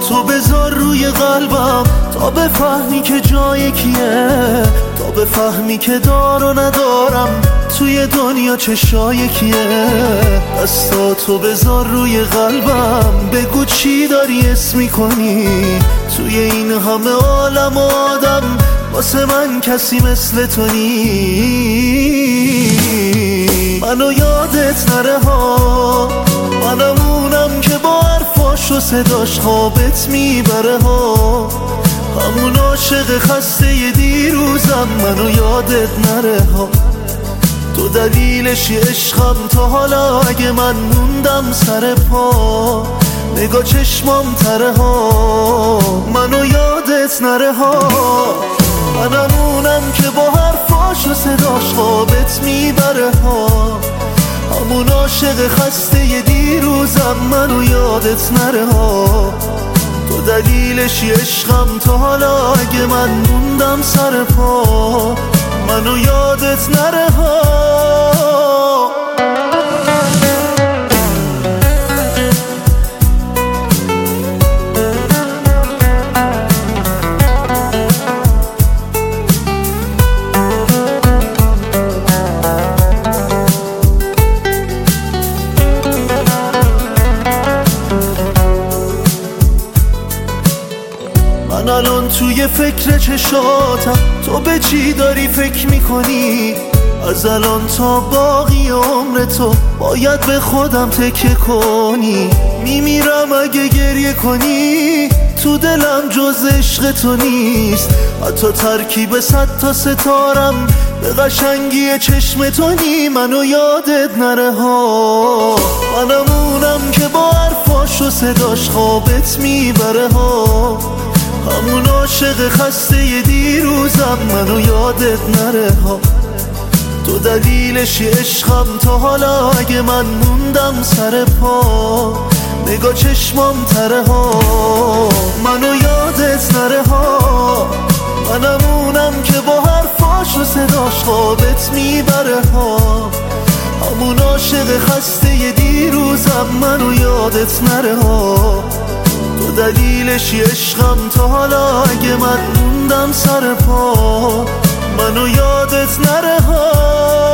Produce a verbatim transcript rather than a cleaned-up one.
تو بذار روی قلبم تا بفهمی که جای کیه، تا بفهمی که دار و ندارم توی دنیا چشای کیه. دستاتو بذار روی قلبم بگو چی داری اسم میکنی، توی این همه عالم و آدم واسه من کسی مثل تو نی. منو یادت نره ها، منمونم که با حرفاش و صداش خوابت میبره ها، همون عاشق خسته دیروزم. منو یادت نره ها، تو دلیلشی عشقم تا حالا اگه من موندم سر پا، نگاه چشمام تره ها. منو یادت نره ها، منمونم که با حرفاش و صداش خوابت میبره ها، همون عاشق خسته دیروزم. منو یادت نره ها، تو دلیلشی عشقم تا حالا اگه من موندم سر پا، منو یادت نره ها. من الان توی فکر چشاتم، تو به چی داری فکر میکنی؟ از الان تا باقی عمر تو باید به خودم تکیه کنی. میمیرم اگه گریه کنی، تو دلم جز عشق تو نیست، حتی ترکیب صد تا ستارم به قشنگی چشم تو نی. منو یادت نره ها، منمونم که با حرفاش و صداش خوابت میبره ها، همون عاشق خسته دیروزم. منو یادت نره ها، تو دلیلشی عشقم تا حالا اگه من موندم سر پا، نگاه چشمام تره ها. منو یادت نره ها، منمونم که با حرفاش و صداش خوابت میبره ها، همون عاشق خسته دیروزم. منو یادت نره ها، تو دلیلشی عشقم تا حالا اگه من موندم سر پا، منو یادت نره ها.